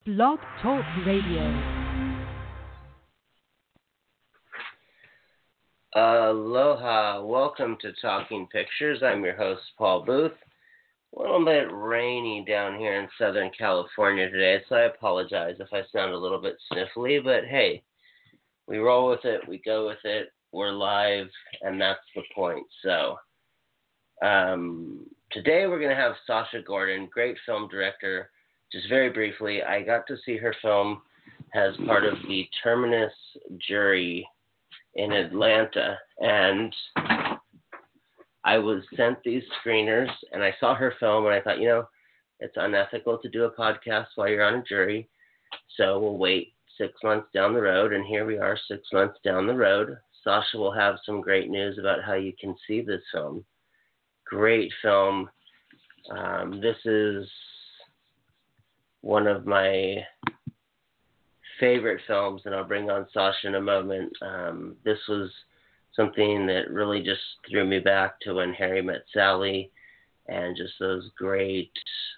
Blog Talk Radio. Aloha, welcome to Talking Pictures. I'm your host, Paul Booth. A little bit rainy down here in Southern California today, so I apologize if I sound a little bit sniffly, but hey, we roll with it, we go with it, we're live, and that's the point. So, today we're going to have Sasha Gordon, great film director. Just very briefly, I got to see her film as part of the Terminus jury in Atlanta, and I was sent these screeners, and I saw her film, and I thought, it's unethical to do a podcast while you're on a jury, so we'll wait 6 months down the road, and here we are 6 months down the road. Sasha will have some great news about how you can see this film. Great film. This is one of my favorite films, and I'll bring on Sasha in a moment. This was something that really just threw me back to when Harry Met Sally and just those great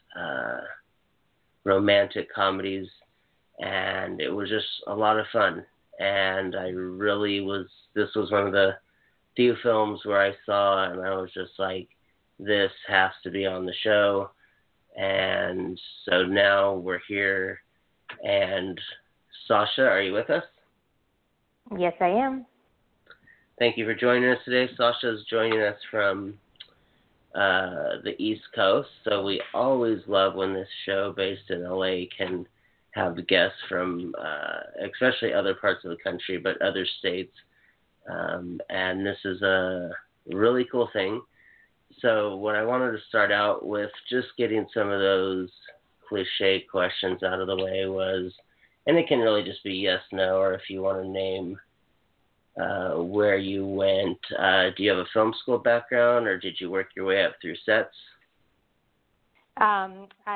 romantic comedies, and it was just a lot of fun. And this was one of the few films where I saw and I was just like, this has to be on the show. And so now we're here, and Sasha, are you with us? Yes, I am. Thank you for joining us today. Sasha is joining us from the East Coast, so we always love when this show based in LA can have guests from especially other parts of the country, but other states. And this is a really cool thing. So what I wanted to start out with, just getting some of those cliche questions out of the way was, and it can really just be yes, no, or if you want to name where you went. Do you have a film school background, or did you work your way up through sets? I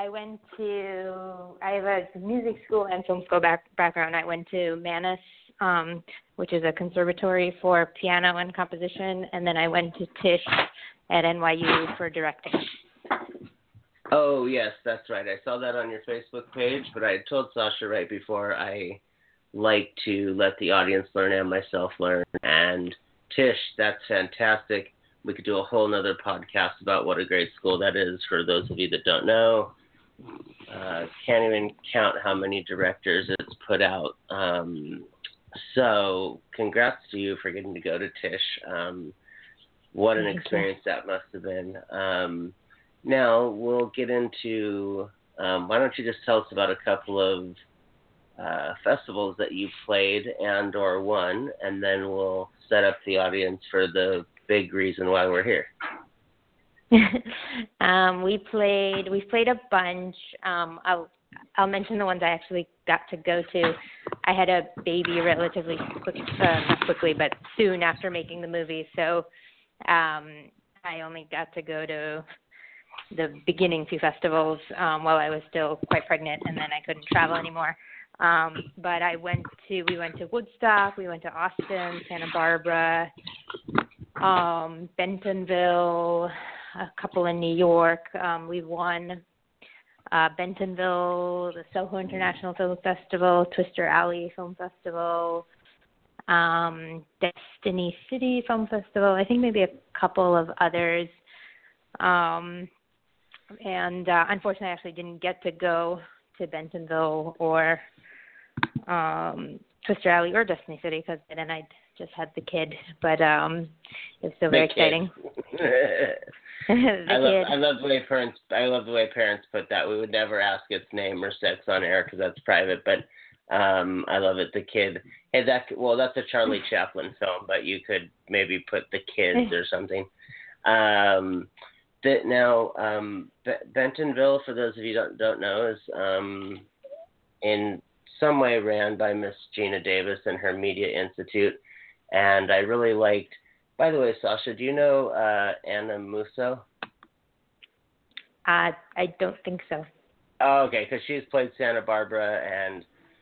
have a music school and film school background. I went to Mannes, which is a conservatory for piano and composition, and then I went to Tisch at NYU for directing. Oh, yes, that's right. I saw that on your Facebook page, but I had told Sasha right before I like to let the audience learn and myself learn. And Tisch, that's fantastic. We could do a whole nother podcast about what a great school that is for those of you that don't know. Can't even count how many directors it's put out. So congrats to you for getting to go to Tisch. What an experience that must have been. Now we'll get into, why don't you just tell us about a couple of festivals that you played and or won, and then we'll set up the audience for the big reason why we're here. We played a bunch. I'll mention the ones I actually got to go to. I had a baby relatively not quickly, but soon after making the movie, so I only got to go to the beginning few festivals while I was still quite pregnant, and then I couldn't travel anymore. But we went to Woodstock, we went to Austin, Santa Barbara, Bentonville, a couple in New York. We won Bentonville, the Soho International Film Festival, Twister Alley Film Festival, Destiny City Film Festival, I think maybe a couple of others. And unfortunately, I actually didn't get to go to Bentonville or Twister Alley or Destiny City because then I just had the kid. But it's still very exciting. I love the way parents put that. We would never ask its name or sex on air because that's private. But I love it. The kid. Hey, that's a Charlie Chaplin film, but you could maybe put the kids or something. Bentonville, for those of you who don't know, is in some way ran by Miss Gina Davis and her Media Institute. And I really liked, by the way, Sasha, do you know Anna Musso? I don't think so. Oh, okay, because she's played Santa Barbara, and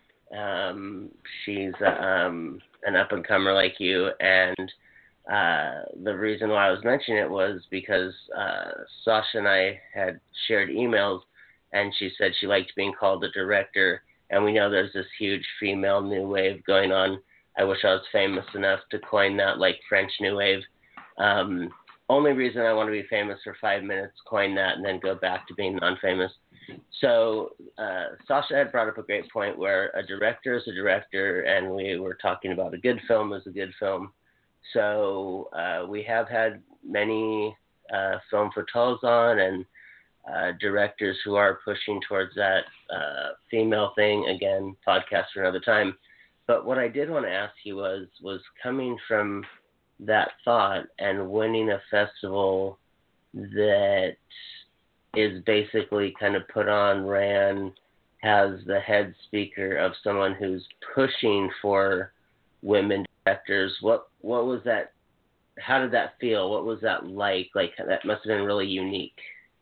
she's an up-and-comer like you. And the reason why I was mentioning it was because Sasha and I had shared emails, and she said she liked being called a director and we know there's this huge female new wave going on. I wish I was famous enough to coin that, like French New Wave. Only reason I want to be famous for 5 minutes, coin that, and then go back to being non-famous. So Sasha had brought up a great point where a director is a director, and we were talking about a good film is a good film. So we have had many film fatales on and directors who are pushing towards that female thing. Again, podcast for another time. But what I did want to ask you was coming from that thought and winning a festival that is basically kind of put on, ran, has the head speaker of someone who's pushing for women directors. What was that? How did that feel? What was that like? Like, that must have been really unique.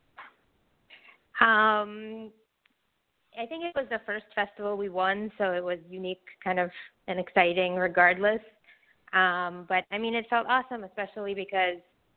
I think it was the first festival we won, so it was unique, kind of, and exciting regardless. But I mean, it felt awesome, especially because,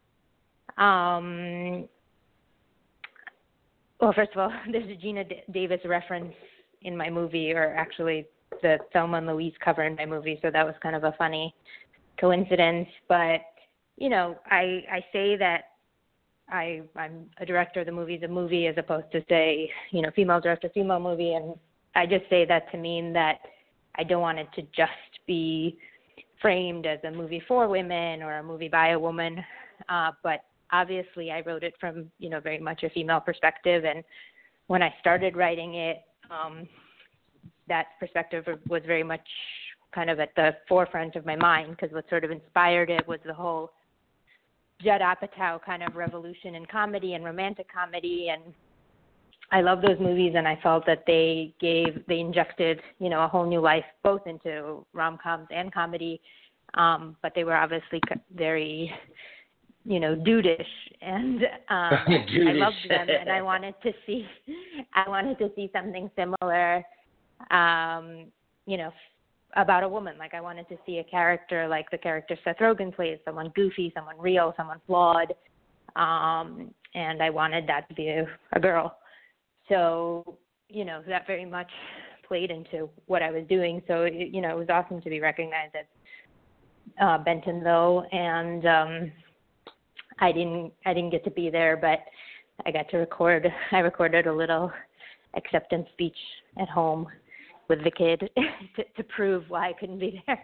well, first of all, there's a Gina Davis reference in my movie, or actually the Thelma and Louise cover in my movie, so that was kind of a funny coincidence. But, you know, I say that I'm a director, the movie's a movie, as opposed to say, you know, female director, female movie, and I just say that to mean that I don't want it to just be framed as a movie for women or a movie by a woman, but obviously I wrote it from, you know, very much a female perspective, and when I started writing it, that perspective was very much kind of at the forefront of my mind, because what sort of inspired it was the whole Judd Apatow kind of revolution in comedy and romantic comedy, and I love those movies, and I felt that they injected, you know, a whole new life both into rom-coms and comedy, but they were obviously very, you know, dudeish, and I loved them, and I wanted to see something similar, you know, about a woman. Like, I wanted to see a character like the character Seth Rogen plays, someone goofy, someone real, someone flawed, and I wanted that to be a girl. So, you know, that very much played into what I was doing. So, you know, it was awesome to be recognized at Bentonville, and I didn't get to be there, but I got to record. I recorded a little acceptance speech at home with the kid to prove why I couldn't be there.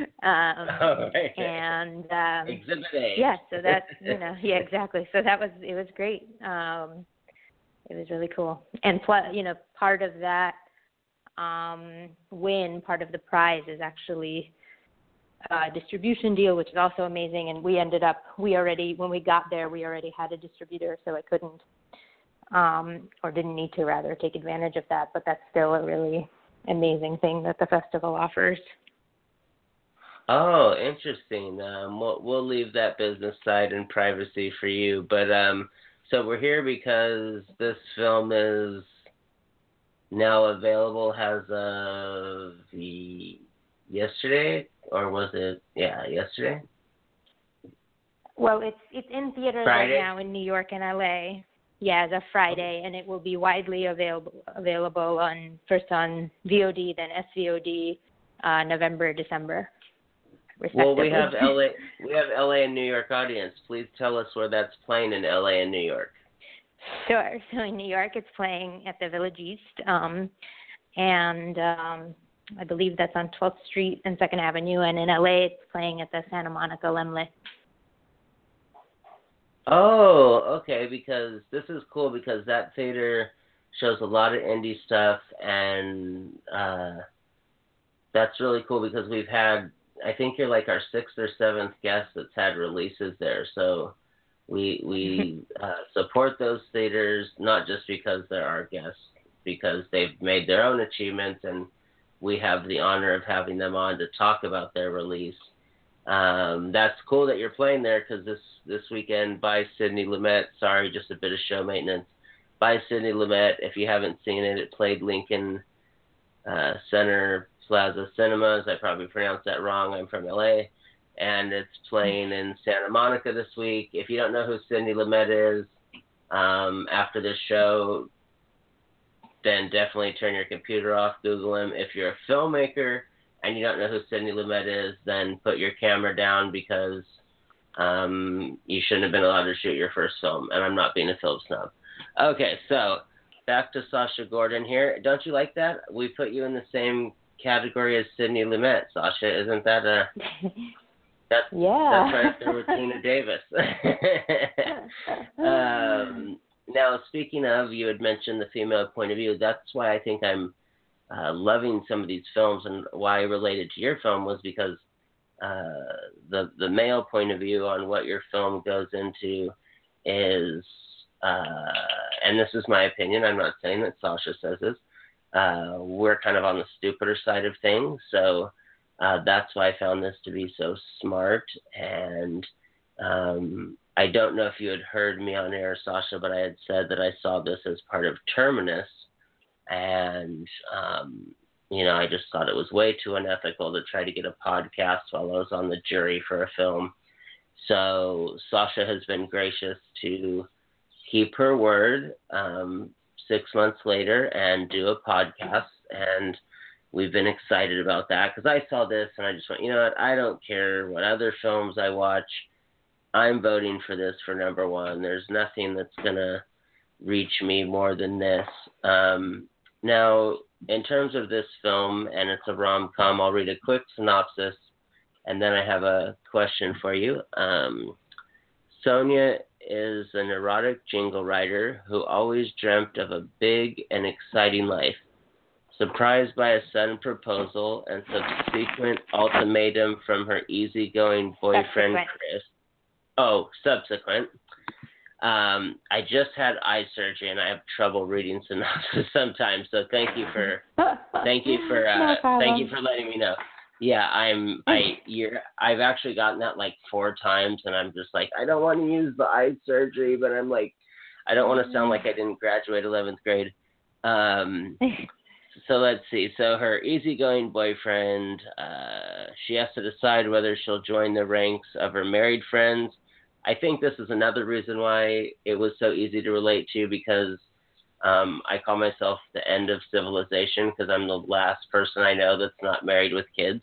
And Exhibit A. Yeah, so that, you know, yeah, exactly. So it was great. It was really cool. And plus, you know, part of that win, part of the prize is actually a distribution deal, which is also amazing. And when we got there, we already had a distributor, so I couldn't, or didn't need to rather, take advantage of that. But that's still a really amazing thing that the festival offers. Oh, interesting. We'll leave that business side in privacy for you. But so we're here because this film is now available as of yesterday, or was it? Yeah, yesterday. Well, it's in theaters Friday? right now in New York and LA. Yeah, as of Friday, and it will be widely available first on VOD, then SVOD, November, December, respectively. Well, we have LA and New York audience. Please tell us where that's playing in LA and New York. Sure. So in New York, it's playing at the Village East, and I believe that's on 12th Street and 2nd Avenue, and in LA, it's playing at the Santa Monica Laemmle. Oh, okay, because this is cool because that theater shows a lot of indie stuff, and that's really cool because we've had, I think you're like our 6th or 7th guest that's had releases there, so we support those theaters, not just because they're our guests, because they've made their own achievements, and we have the honor of having them on to talk about their release. That's cool that you're playing there, because this weekend, by Sidney Lumet, sorry, just a bit of show maintenance, by Sidney Lumet, if you haven't seen it, it played Lincoln Center Plaza Cinemas. I probably pronounced that wrong. I'm from LA. And it's playing in Santa Monica this week. If you don't know who Sidney Lumet is, after this show, then definitely turn your computer off, Google him. If you're a filmmaker and you don't know who Sidney Lumet is, then put your camera down because you shouldn't have been allowed to shoot your first film, and I'm not being a film snob. Okay, so back to Sacha Gordon here. Don't you like that? We put you in the same category as Sidney Lumet, Sasha. Isn't that a... That's right up there with Tina Davis. Now, speaking of, you had mentioned the female point of view. That's why I think I'm loving some of these films, and why I related to your film was because the male point of view on what your film goes into is, and this is my opinion, I'm not saying that Sasha says this, we're kind of on the stupider side of things, so that's why I found this to be so smart. And I don't know if you had heard me on air, Sasha, but I had said that I saw this as part of Terminus, and I just thought it was way too unethical to try to get a podcast while I was on the jury for a film. So Sasha has been gracious to keep her word 6 months later and do a podcast, and we've been excited about that because I saw this and I just went, you know what, I don't care what other films I watch. I'm voting for this for number one. There's nothing that's going to reach me more than this. Now, in terms of this film, and it's a rom-com, I'll read a quick synopsis, and then I have a question for you. Sonia is a neurotic jingle writer who always dreamt of a big and exciting life. Surprised by a sudden proposal and subsequent ultimatum from her easygoing boyfriend, Chris. Oh, subsequent. I just had eye surgery and I have trouble reading synopsis sometimes. So thank you for letting me know. Yeah, I've actually gotten that like 4 times, and I'm just like, I don't want to use the eye surgery, but I'm like, I don't want to sound like I didn't graduate 11th grade. So let's see. So her easygoing boyfriend, she has to decide whether she'll join the ranks of her married friends. I think this is another reason why it was so easy to relate to, because I call myself the end of civilization because I'm the last person I know that's not married with kids.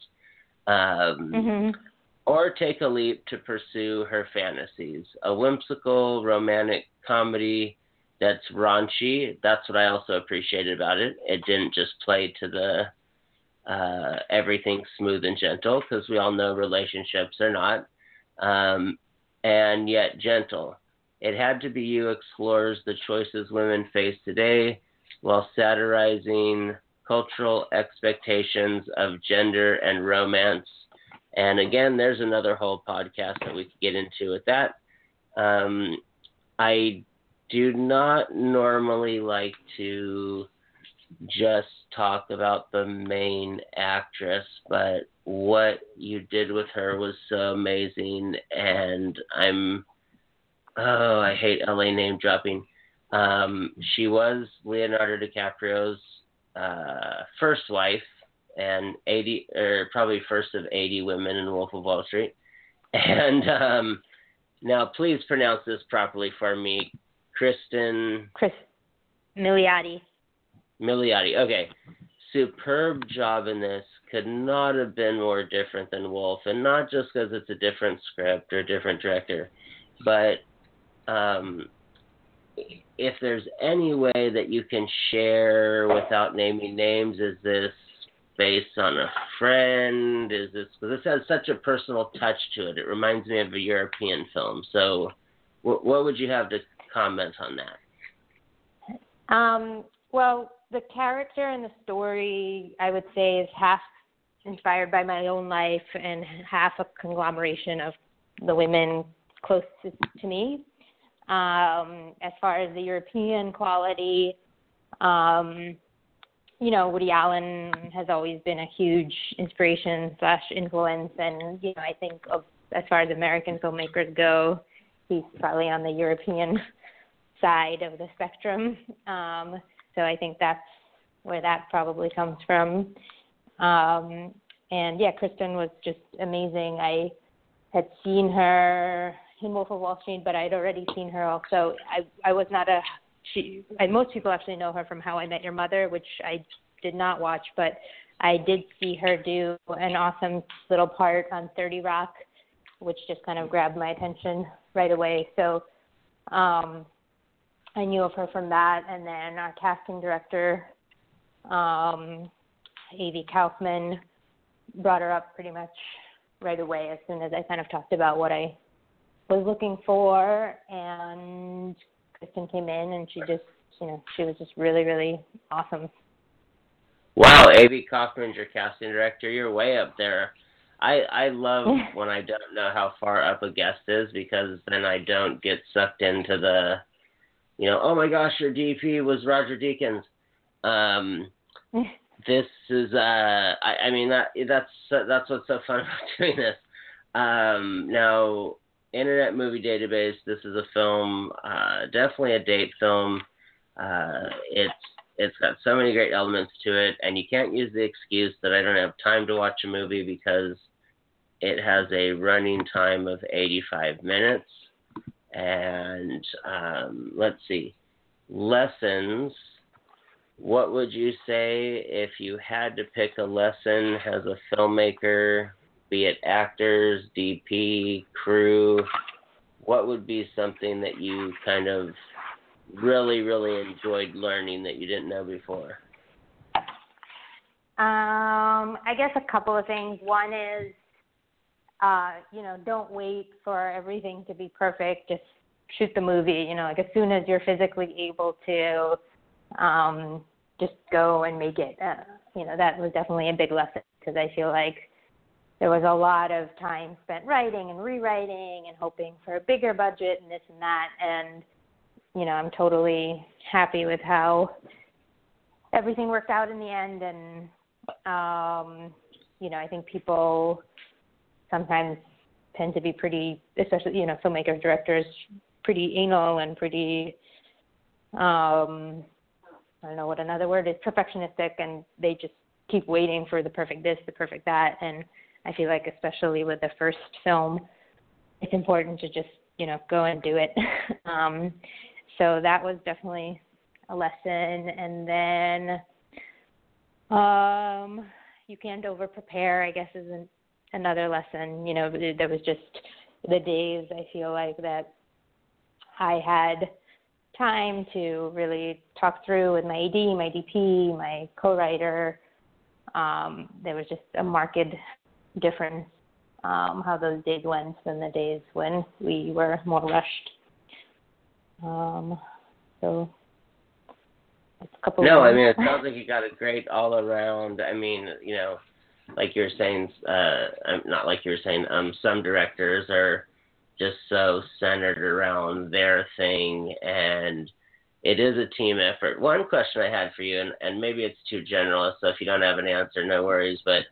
Or take a leap to pursue her fantasies. A whimsical romantic comedy that's raunchy. That's what I also appreciated about it. It didn't just play to the everything smooth and gentle, because we all know relationships are not. And yet gentle. It Had to Be You explores the choices women face today while satirizing cultural expectations of gender and romance. And again, there's another whole podcast that we could get into with that. I do not normally like to just talk about the main actress, but what you did with her was so amazing, and I hate LA name dropping. She was Leonardo DiCaprio's first wife, and probably first of 80 women in Wolf of Wall Street. And now please pronounce this properly for me. Chris Milioti. Milioti. Okay. Superb job in this. Could not have been more different than Wolf, and not just because it's a different script or a different director, but if there's any way that you can share without naming names, is this based on a friend? Is this, because this has such a personal touch to it? It reminds me of a European film. So what would you have to comment on that? Well, the character and the story, I would say, is half inspired by my own life and half a conglomeration of the women closest to me. As far as the European quality, Woody Allen has always been a huge inspiration / influence, and I think as far as American filmmakers go, he's probably on the European side of the spectrum. So I think that's where that probably comes from. And yeah, Kristen was just amazing. I had seen her in Wolf of Wall Street, but I'd already seen her also. I was not a most people actually know her from How I Met Your Mother, which I did not watch, but I did see her do an awesome little part on 30 Rock, which just kind of grabbed my attention right away. So I knew of her from that. And then our casting director, A.V. Kaufman, brought her up pretty much right away as soon as I kind of talked about what I was looking for. And Kristen came in, and she was just really, really awesome. Wow, A.V. Kaufman's your casting director. You're way up there. I love when I don't know how far up a guest is, because then I don't get sucked into the, oh my gosh, your DP was Roger Deakins. This is that's what's so fun about doing this. Now, Internet Movie Database. This is a film, definitely a date film. It's got so many great elements to it, and you can't use the excuse that I don't have time to watch a movie, because it has a running time of 85 minutes. And let's see, lessons. What would you say if you had to pick a lesson as a filmmaker, be it actors, DP, crew? What would be something that you kind of really, really enjoyed learning that you didn't know before? I guess a couple of things. One is, don't wait for everything to be perfect. Just shoot the movie. Like as soon as you're physically able to, just go and make it. That was definitely a big lesson, because I feel like there was a lot of time spent writing and rewriting and hoping for a bigger budget and this and that. And I'm totally happy with how everything worked out in the end. And, I think people sometimes tend to be pretty, especially, filmmakers, directors, pretty anal and pretty, I don't know what another word is, perfectionistic, and they just keep waiting for the perfect this, the perfect that. And I feel like, especially with the first film, it's important to just, go and do it. So that was definitely a lesson. And then you can't over-prepare, I guess, is another lesson. There was just the days, I feel like, that I had time to really talk through with my AD, my DP, my co-writer. There was just a marked difference how those days went than the days when we were more rushed. So it's a couple. No, I mean, it sounds like you got a great all around. I mean, like you were saying, not like you were saying. Some directors are just so centered around their thing, and it is a team effort. One question I had for you, and maybe it's too general, so if you don't have an answer, no worries, but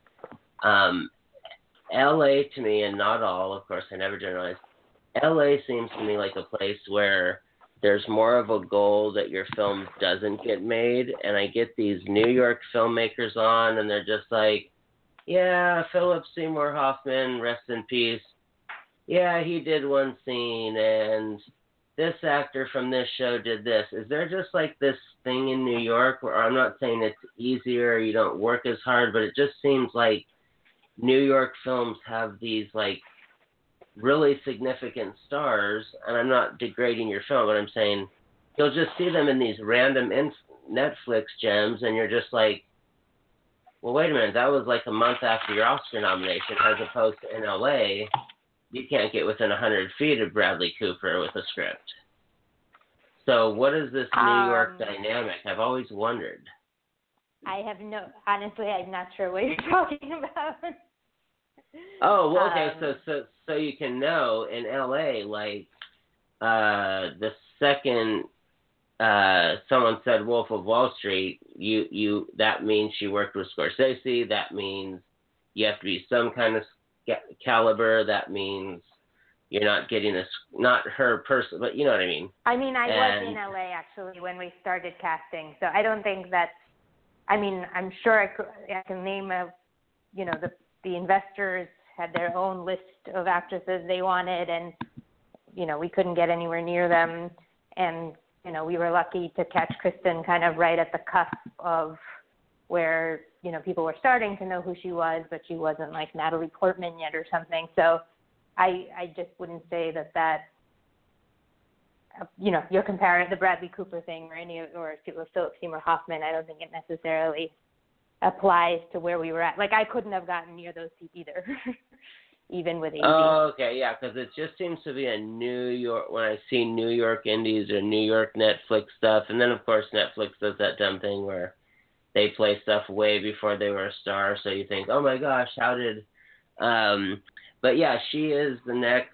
LA to me, and not all, of course, I never generalize, LA seems to me like a place where there's more of a goal that your film doesn't get made, and I get these New York filmmakers on, and they're just like, yeah, Philip Seymour Hoffman, rest in peace. Yeah, he did one scene, and this actor from this show did this. Is there just like this thing in New York where, I'm not saying it's easier, you don't work as hard, but it just seems like New York films have these like really significant stars, and I'm not degrading your film, but I'm saying you'll just see them in these random Netflix gems, and you're just like, well, wait a minute, that was like a month after your Oscar nomination, as opposed to in LA, you can't get within 100 feet of Bradley Cooper with a script. So what is this New York dynamic? I've always wondered. Honestly, I'm not sure what you're talking about. Oh, well, okay, so you can know in LA, like, the second someone said Wolf of Wall Street, you that means she worked with Scorsese, that means you have to be some kind of caliber, that means you're not getting not her person, but you know what I mean. I mean, I was in LA actually when we started casting, so I don't think that's, I'm sure I can name the investors had their own list of actresses they wanted, and we couldn't get anywhere near them, and we were lucky to catch Kristen kind of right at the cusp of where, people were starting to know who she was, but she wasn't like Natalie Portman yet or something. So I just wouldn't say that you're comparing the Bradley Cooper thing or Philip Seymour Hoffman. I don't think it necessarily applies to where we were at. Like, I couldn't have gotten near those seats either, even with AZ. Oh, okay, yeah, because it just seems to be a New York, when I see New York indies or New York Netflix stuff, and then, of course, Netflix does that dumb thing where they play stuff way before they were a star, so you think, oh, my gosh, how did... but, yeah, she is the next.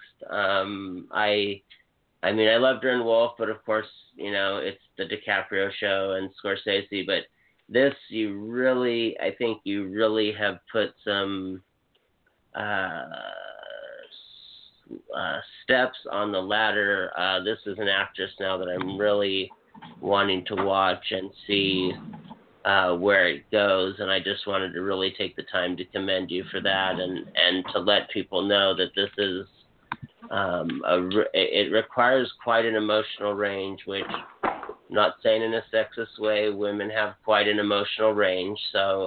I mean, I loved her in Wolf, but, of course, it's the DiCaprio show and Scorsese, but this, I think you really have put some steps on the ladder. This is an actress now that I'm really wanting to watch and see where it goes, and I just wanted to really take the time to commend you for that and to let people know that this is it requires quite an emotional range, which, not saying in a sexist way, women have quite an emotional range, so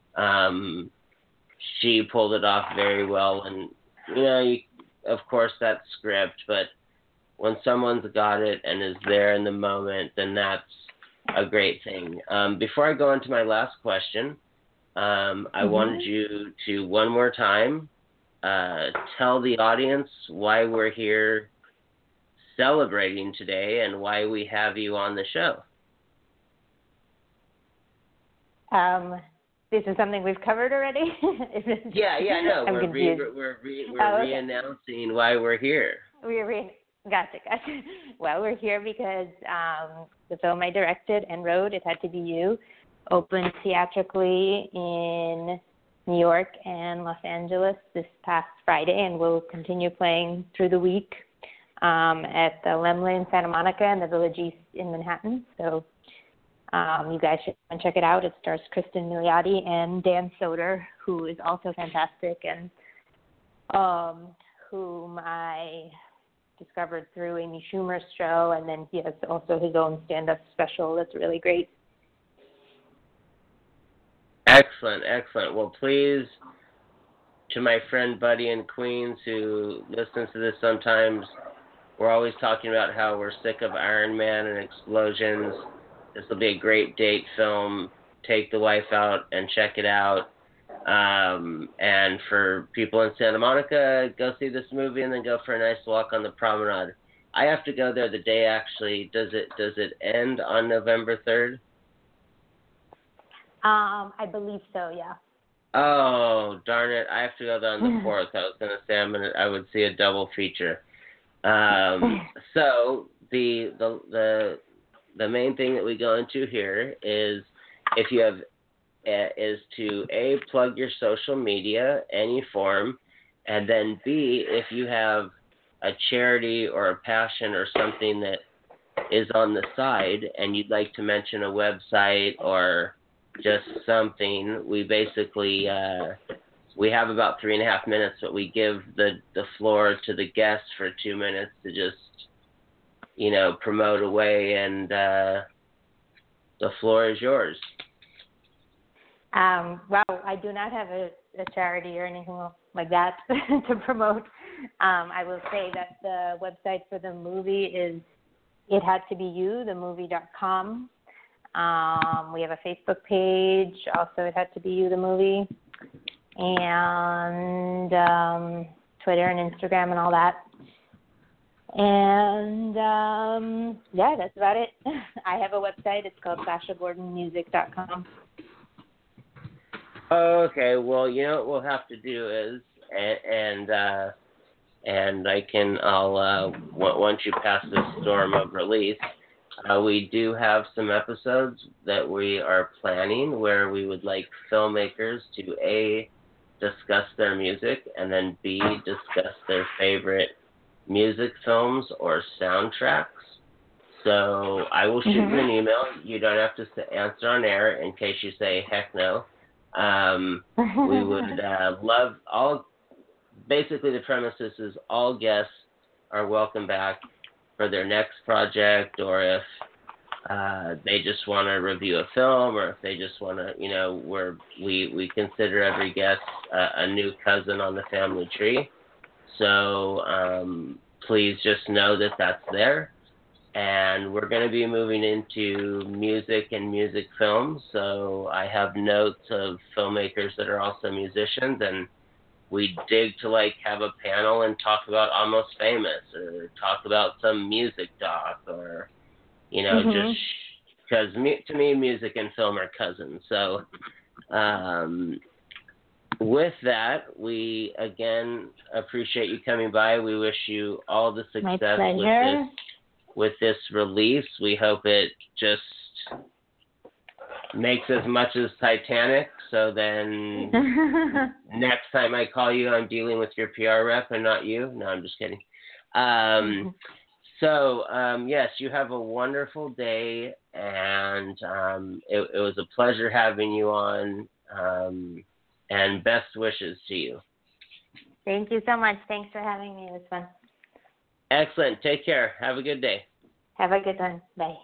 she pulled it off very well, and of course that's script, but when someone's got it and is there in the moment, then that's a great thing. Before I go on to my last question, I wanted you to one more time tell the audience why we're here celebrating today and why we have you on the show. This is something we've covered already? No. We're re-announcing why we're here. Gotcha. Well, we're here because the film I directed and wrote, It Had to Be You, opened theatrically in New York and Los Angeles this past Friday, and will continue playing through the week at the Laemmle in Santa Monica and the Village East in Manhattan. So you guys should check it out. It stars Kristen Milioti and Dan Soder, who is also fantastic, and whom I discovered through Amy Schumer's show, and then he has also his own stand-up special that's really great. Excellent. Well, please, to my friend Buddy in Queens who listens to this sometimes, we're always talking about how we're sick of Iron Man and explosions. This will be a great date film. Take the wife out and check it out. And for people in Santa Monica, go see this movie and then go for a nice walk on the promenade. I have to go there the day, actually. Does it end on November 3rd? I believe so, yeah. Oh, darn it. I have to go there on the 4th. I was going to say I would see a double feature. So the main thing that we go into here is if you have is to A, plug your social media, any form, and then B, if you have a charity or a passion or something that is on the side and you'd like to mention a website or just something, we basically we have about 3.5 minutes, but we give the floor to the guests for 2 minutes to just promote away, and the floor is yours. Well, I do not have a charity or anything like that to promote. I will say that the website for the movie is ithadtobeyou.com. We have a Facebook page, also It Had to Be You, the movie, and Twitter and Instagram and all that. And that's about it. I have a website. It's called SashaGordonMusic.com. Okay, well, what we'll have to do is, once you pass this storm of release, we do have some episodes that we are planning where we would like filmmakers to A, discuss their music, and then B, discuss their favorite music films or soundtracks. So I will shoot you an email. You don't have to answer on air in case you say heck no. We would love all. Basically, the premise is all guests are welcome back, for their next project, or if they just want to review a film, or if they just want to, we consider every guest a new cousin on the family tree. So please just know that that's there. And we're going to be moving into music and music films. So I have notes of filmmakers that are also musicians, and we dig to have a panel and talk about Almost Famous, or talk about some music doc, or just because to me music and film are cousins. So with that, we again appreciate you coming by. We wish you all the success with this release. We hope it just makes as much as Titanic, so then next time I call you, I'm dealing with your PR rep and not you. No, I'm just kidding. Yes, you have a wonderful day, and it was a pleasure having you on, and best wishes to you. Thank you so much. Thanks for having me. It was fun. Excellent. Take care. Have a good day. Have a good one. Bye.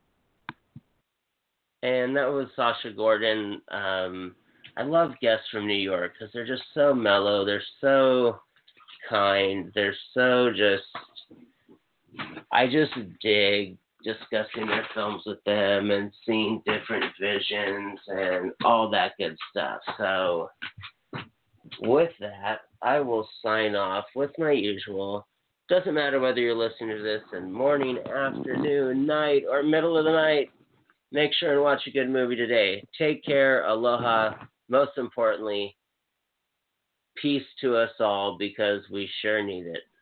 And that was Sasha Gordon. I love guests from New York because they're just so mellow. They're so kind. They're so I just dig discussing their films with them and seeing different visions and all that good stuff. So with that, I will sign off with my usual. Doesn't matter whether you're listening to this in morning, afternoon, night, or middle of the night. Make sure and watch a good movie today. Take care. Aloha. Most importantly, peace to us all, because we sure need it.